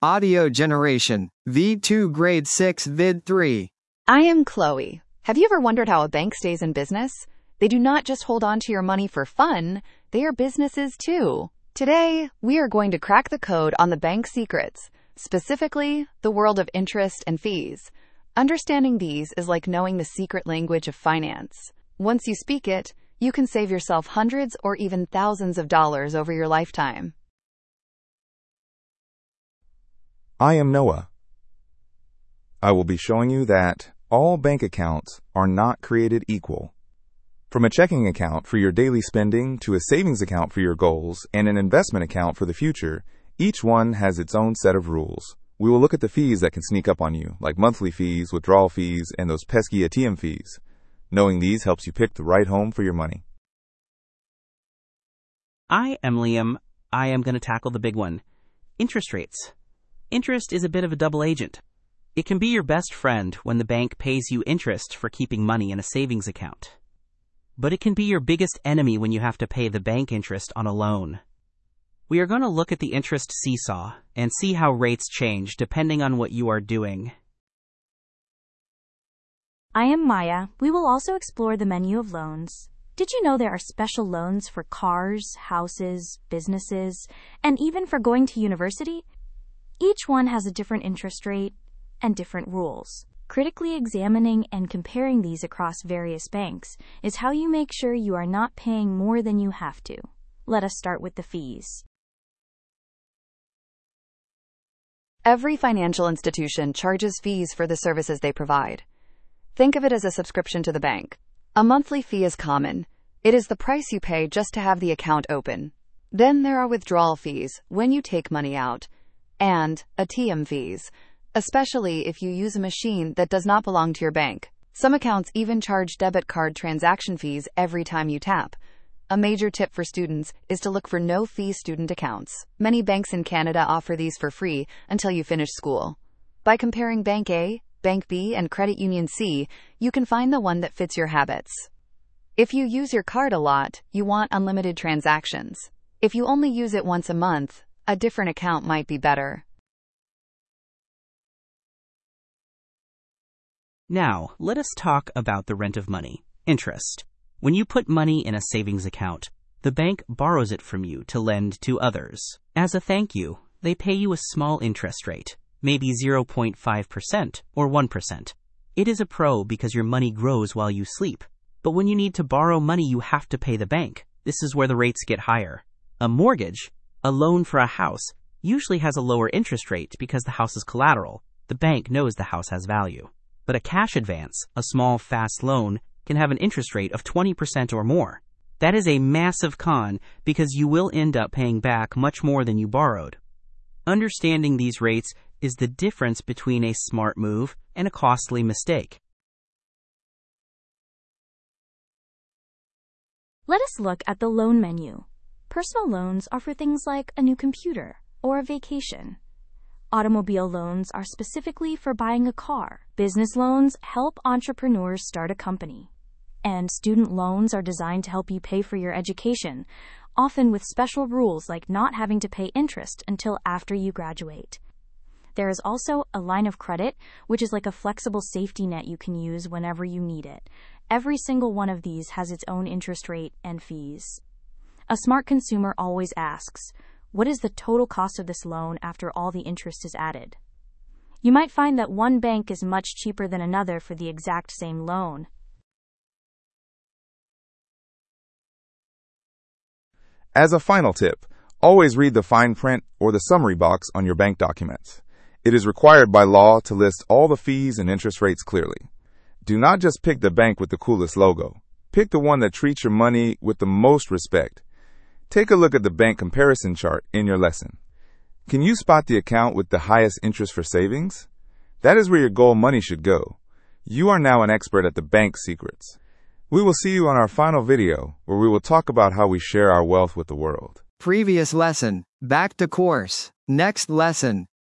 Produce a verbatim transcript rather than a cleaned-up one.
Audio generation, V two Grade six Vid three. I am Chloe. Have you ever wondered how a bank stays in business? They do not just hold on to your money for fun, they are businesses too. Today, we are going to crack the code on the bank secrets, specifically the world of interest and fees. Understanding these is like knowing the secret language of finance. Once you speak it, you can save yourself hundreds or even thousands of dollars over your lifetime. I am Noah. I will be showing you that all bank accounts are not created equal. From a checking account for your daily spending to a savings account for your goals and an investment account for the future, each one has its own set of rules. We will look at the fees that can sneak up on you, like monthly fees, withdrawal fees, and those pesky A T M fees. Knowing these helps you pick the right home for your money. I am Liam. I am going to tackle the big one. Interest rates. Interest is a bit of a double agent. It can be your best friend when the bank pays you interest for keeping money in a savings account. But it can be your biggest enemy when you have to pay the bank interest on a loan. We are going to look at the interest seesaw and see how rates change depending on what you are doing. I am Maya. We will also explore the menu of loans. Did you know there are special loans for cars, houses, businesses, and even for going to university? Each one has a different interest rate and different rules. Critically examining and comparing these across various banks is how you make sure you are not paying more than you have to. Let us start with the fees. Every financial institution charges fees for the services they provide. Think of it as a subscription to the bank. A monthly fee is common. It is the price you pay just to have the account open. Then there are withdrawal fees when you take money out, and A T M fees, especially if you use a machine that does not belong to your bank. Some accounts even charge debit card transaction fees every time you tap. A major tip for students is to look for no-fee student accounts. Many banks in Canada offer these for free until you finish school. By comparing Bank A, Bank B, and Credit Union C, you can find the one that fits your habits. If you use your card a lot, you want unlimited transactions. If you only use it once a month, a different account might be better. Now, let us talk about the rent of money, interest. When you put money in a savings account, the bank borrows it from you to lend to others. As a thank you, they pay you a small interest rate, maybe zero point five percent or one percent. It is a pro because your money grows while you sleep. But when you need to borrow money, you have to pay the bank. This is where the rates get higher. A mortgage, a loan for a house, usually has a lower interest rate because the house is collateral. The bank knows the house has value. But a cash advance, a small, fast loan, can have an interest rate of twenty percent or more. That is a massive con because you will end up paying back much more than you borrowed. Understanding these rates is the difference between a smart move and a costly mistake. Let us look at the loan menu. Personal loans are for things like a new computer or a vacation. Automobile loans are specifically for buying a car. Business loans help entrepreneurs start a company. And student loans are designed to help you pay for your education, often with special rules like not having to pay interest until after you graduate. There is also a line of credit, which is like a flexible safety net you can use whenever you need it. Every single one of these has its own interest rate and fees. A smart consumer always asks, what is the total cost of this loan after all the interest is added? You might find that one bank is much cheaper than another for the exact same loan. As a final tip, always read the fine print or the summary box on your bank documents. It is required by law to list all the fees and interest rates clearly. Do not just pick the bank with the coolest logo. Pick the one that treats your money with the most respect. Take a look at the bank comparison chart in your lesson. Can you spot the account with the highest interest for savings? That is where your goal money should go. You are now an expert at the bank secrets. We will see you on our final video, where we will talk about how we share our wealth with the world. Previous lesson, back to course. Next lesson,